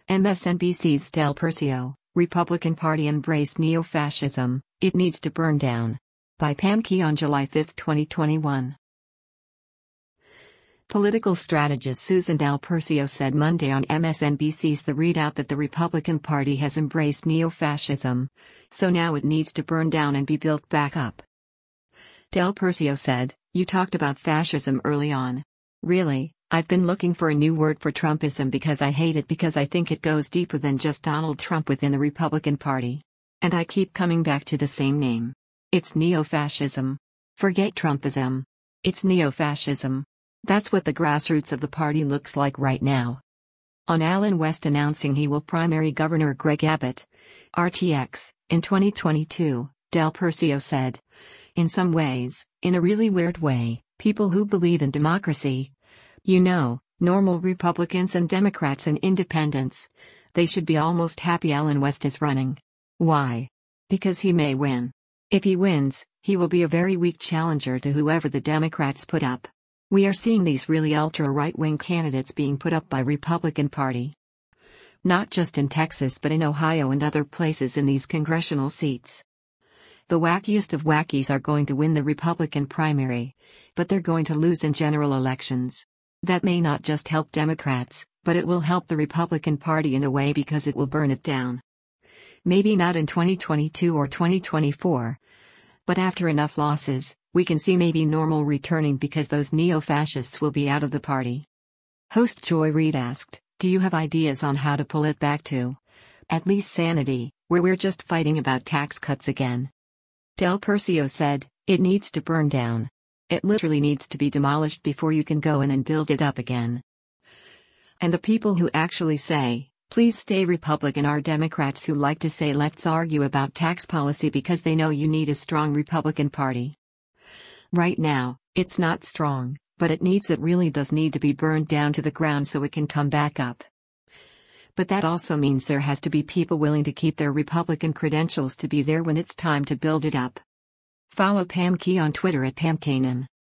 MSNBC's Del Percio, Republican Party embraced neo-fascism, it needs to burn down. By Pam Key on July 5, 2021. Political strategist Susan Del Percio said Monday on MSNBC's The Readout that the Republican Party has embraced neo-fascism, so now it needs to burn down and be built back up. Del Percio said, "You talked about fascism early on. Really, I've been looking for a new word for Trumpism because I hate it because I think it goes deeper than just Donald Trump within the Republican Party. And I keep coming back to the same name. It's neo-fascism. Forget Trumpism. It's neo-fascism. That's what the grassroots of the party looks like right now." On Allen West announcing he will primary Governor Greg Abbott, RTX, in 2022, Del Percio said, "In some ways, in a really weird way, people who believe in democracy, normal Republicans and Democrats and independents, they should be almost happy Allen West is running. Why? Because he may win. If he wins, he will be a very weak challenger to whoever the Democrats put up. We are seeing these really ultra-right-wing candidates being put up by Republican Party. Not just in Texas but in Ohio and other places in these congressional seats. The wackiest of wackies are going to win the Republican primary, but they're going to lose in general elections. That may not just help Democrats, but it will help the Republican Party in a way because it will burn it down. Maybe not in 2022 or 2024. But after enough losses, we can see maybe normal returning because those neo-fascists will be out of the party." Host Joy Reid asked, "Do you have ideas on how to pull it back to, at least sanity, where we're just fighting about tax cuts again?" Del Percio said, "It needs to burn down. It literally needs to be demolished before you can go in and build it up again. And the people who actually say, 'Please stay Republican' are Democrats who like to say let's argue about tax policy because they know you need a strong Republican Party. Right now, it's not strong, but it really does need to be burned down to the ground so it can come back up. But that also means there has to be people willing to keep their Republican credentials to be there when it's time to build it up." Follow Pam Key on Twitter at PamKanan.